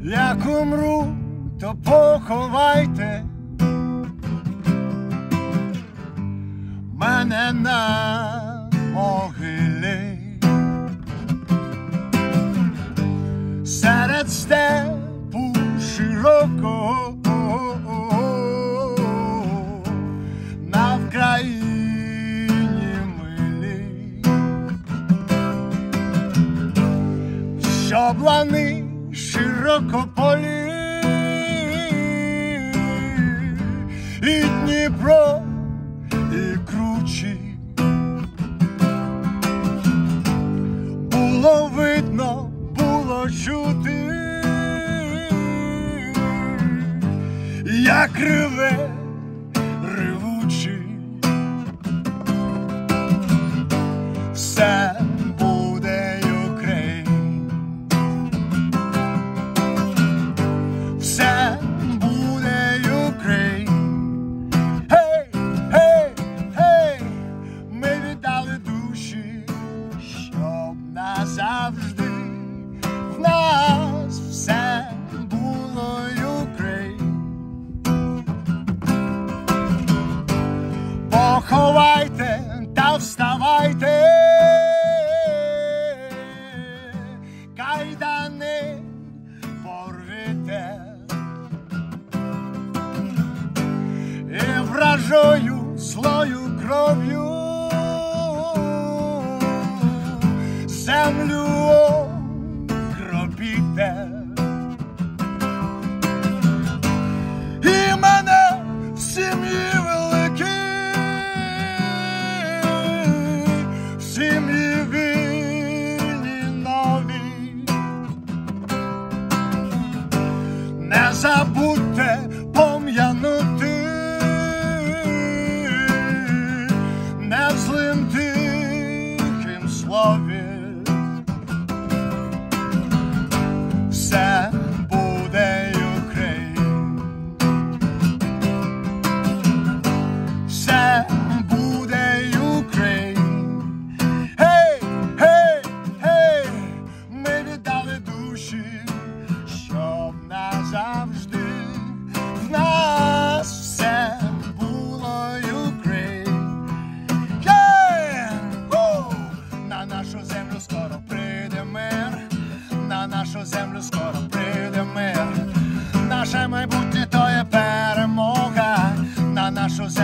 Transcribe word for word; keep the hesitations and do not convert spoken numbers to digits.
Як умру, то поховайте мене на могилі серед степу широкого на Вкраїні милій, щоб лани широкополі і Дніпро, і кручі було видно, було чути, як реве ревучий. Все буде Україн, все буде Україн. Гей, гей, гей, ми віддали душі, щоб назавжди в нас все було Україн. Поховайте та вставайте, кайдани порвите і вражою злою кров'ю землю окропіте. І мене в сім'ї великій, в сім'ї вільній новій, не забудьте пом'янути, не в злим тихим слові. Все буде Україн, все буде Україн. Гей, гей, гей, ми віддали душі, щоб назавжди в нас все було Україн. Гей, на нашу землю скоро прийде мир, на нашу землю скоро прийде мир. Наше майбутнє то є перемога, на нашу землю